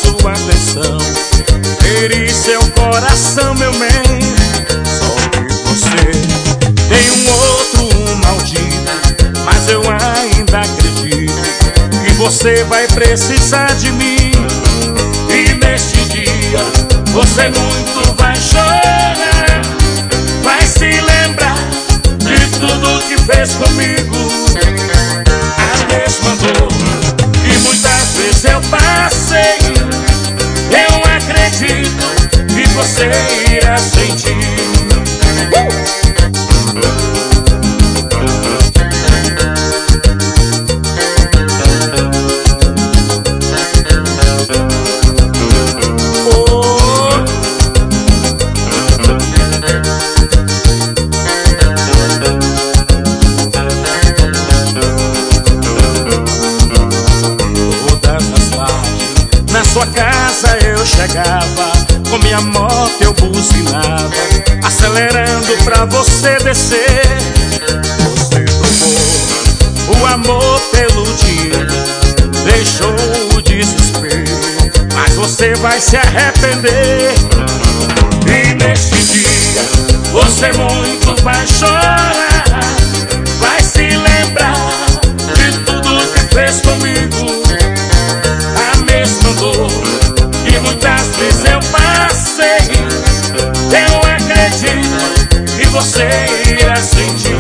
sua atenção. Feri seu coração, meu bem. Só que você tem um outro maldito, mas eu ainda acredito que você vai precisar de mim. E neste dia você muito vai chorar, vai se lembrar de tudo que fez comigo. A mesma dor que muitas vezes eu passei, eu acredito que você irá sentir. Na sua casa eu chegava, com minha moto eu buzinava, acelerando pra você descer. Você trocou o amor pelo dinheiro, deixou o desespero, mas você vai se arrepender. E neste dia você muito vai chorar, vai se lembrar de tudo que fez comigo. E muitas vezes eu passei, eu acredito que você irá sentir.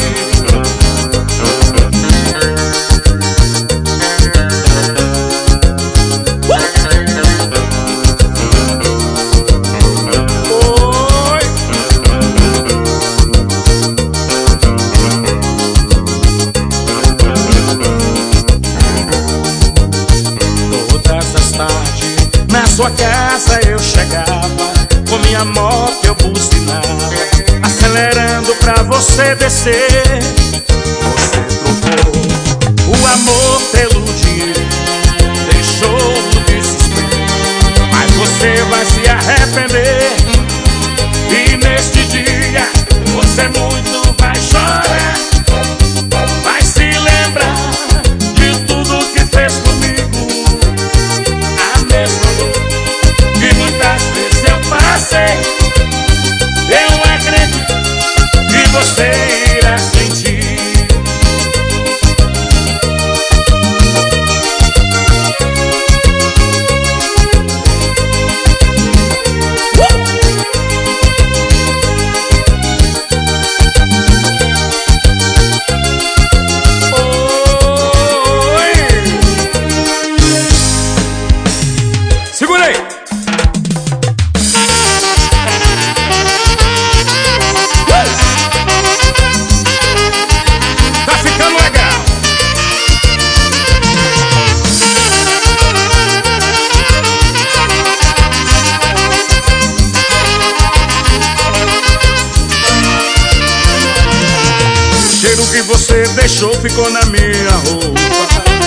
Na sua casa eu chegava, com minha moto eu buzinava, acelerando pra você descer. Você trocou o amor pelo dinheiro, deixou o desespero, mas você vai se arrepender. E neste dia você muito vai chorar, vai se lembrar de tudo que fez comigo. E muitas vezes eu passei, eu acredito que você irá sentir. Segura aí! Tá ficando legal! O cheiro que você deixou ficou na minha roupa.